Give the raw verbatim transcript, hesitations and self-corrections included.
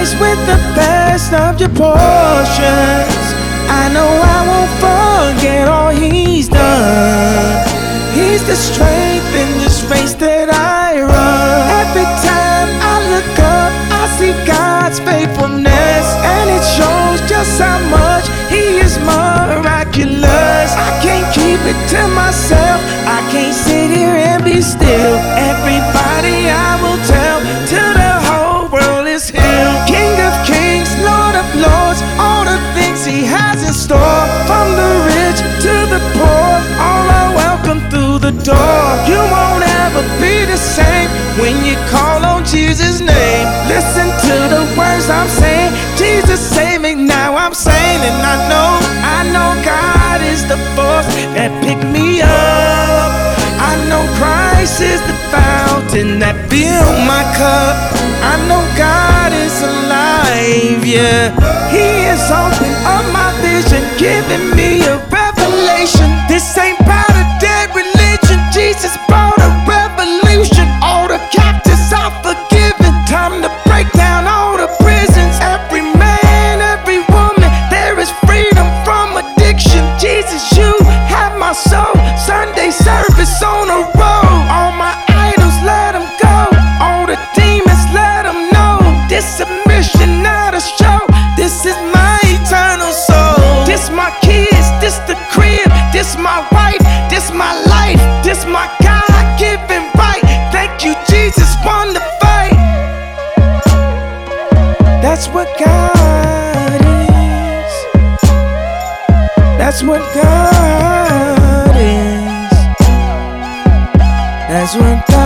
Christ with the best of your portions. I know I won't forget all He's done. He's the strength in this race that I run. Every time I look up, I see God's faithfulness, and it shows just how much He is miraculous. I can't keep it to myself, I can't sit here and be still. Everybody I will tell, till the whole world is healed. King of kings, Lord of lords, all the things He has in store. From the rich to the poor, all are welcome through the door. You won't ever be the same when you call on Jesus' name. Listen to the words I'm saying, Jesus save me, now I'm saying. And I know, I know God is the force that picked me up. I know Christ is the fountain that filled my cup. I know God is alive, yeah. He is opening up my vision, giving me a revelation. This ain't about a dead religion, Jesus brought a revolution. All the captives are forgiven, time to break down all the prisons. Every man, every woman, there is freedom from addiction. Jesus, you have my soul. Sunday service on the road. All my idols, let them go. All the demons, let them know. This a mission, not a show. This is my eternal soul. This my kids, this the crib, this my wife, this my life, this my God-given right. Thank you, Jesus, won the fight. That's what God is. That's what God is. That's what God